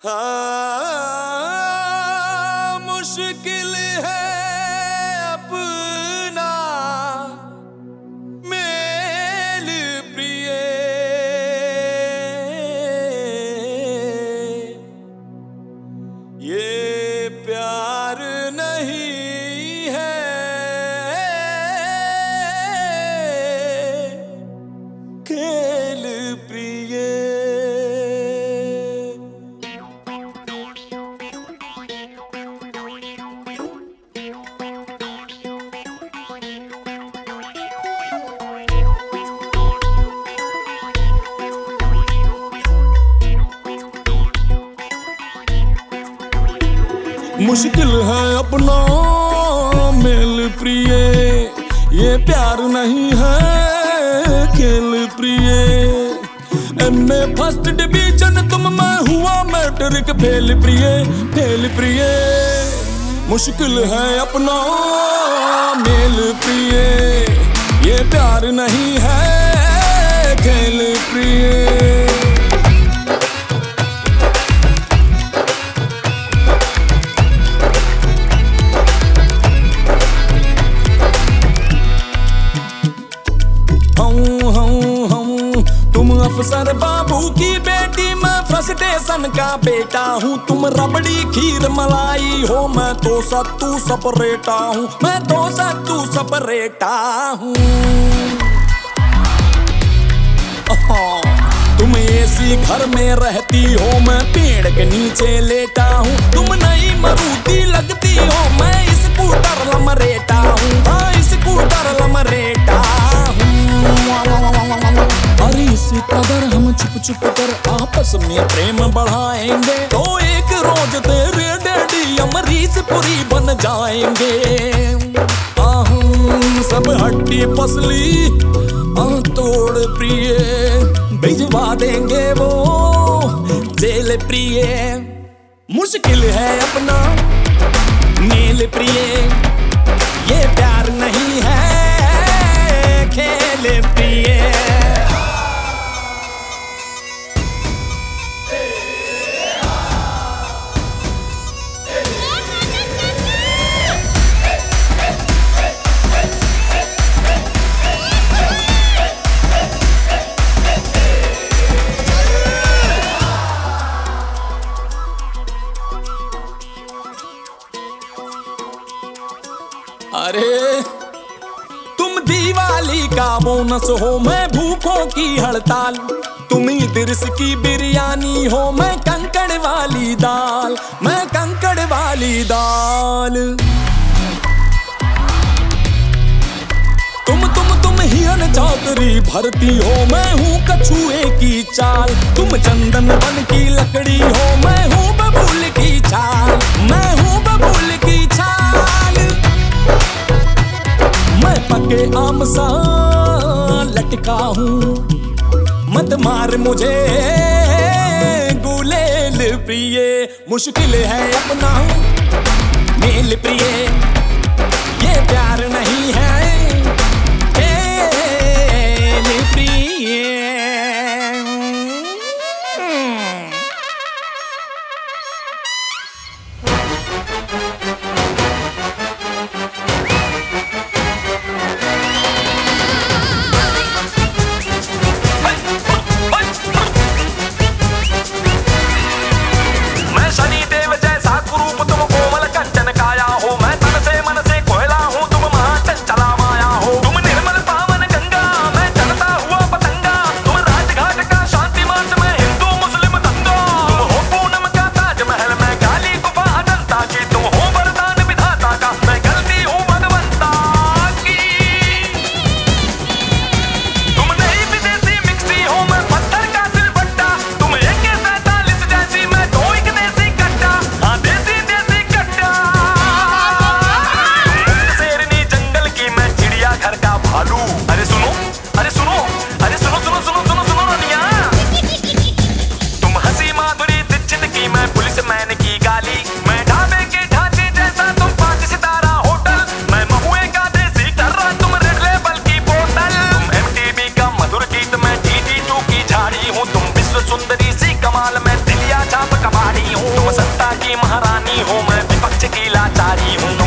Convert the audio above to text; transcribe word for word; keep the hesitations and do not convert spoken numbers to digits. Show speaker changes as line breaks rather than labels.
हाँ, मुश्किल है अपना मेल प्रिय, ये प्यार नहीं है खेल प्रिय। मुश्किल है अपना मेल प्रिय, ये प्यार नहीं है खेल प्रिय। एमए फर्स्ट डिवीजन तुम, मैं हुआ मैट्रिक फेल प्रिय, फेल प्रिय। मुश्किल है अपना मेल प्रिय, ये प्यार नहीं है खेल प्रिय। अफसर बाबू की बेटी, मैं फ्रस्ट्रेशन का बेटा हूँ। तुम रबड़ी खीर मलाई हो, मैं तो सत्तू सपरेटा हूँ, मैं तो सत्तू सपरेटा हूँ। तुम एसी घर में रहती हो, मैं पेड़ के नीचे लेटा हूँ। तुम नई मारुति लगती हो, मैं स्कूटर लमरेटा हूँ, हाँ स्कूटर लमरेटा हूँ। अरे इसी कदर हम छुप छुप कर आपस में प्रेम बढ़ाएंगे, तो एक रोज तेरे डैडी अमरीश पुरी बन जाएंगे। आहूं सब हड्डी पसली आ तोड़ प्रिय, भिजवा देंगे वो जेल प्रिय। मुश्किल है अपना मेल प्रिय, ये प्यार नहीं है खेल प्रिय। अरे तुम दिवाली का बोनस हो, मैं भूखों की हड़ताल। तुम इदरिस की बिरयानी हो, मैं कंकड़ वाली दाल, मैं कंकड़ वाली दाल। तुम तुम तुम हिरन चौधरी भरती हो, मैं हूँ कछुए की चाल। तुम चंदन वन की लकड़ी हो, मैं हूँ बबूल की छाल, मैं हूँ बबूल की छाल। मैं पके आम सा लटका हूँ, मत मार मुझे गुलेल प्रिय। मुश्किल है अपना मेल प्रिय, ये प्यार नहीं है खेल प्रिय।
सुंदरी सी कमाल में दिलिया
चाप कबाड़ी हूँ। तुम सत्ता की महारानी हो, मैं विपक्ष की लाचारी हूँ।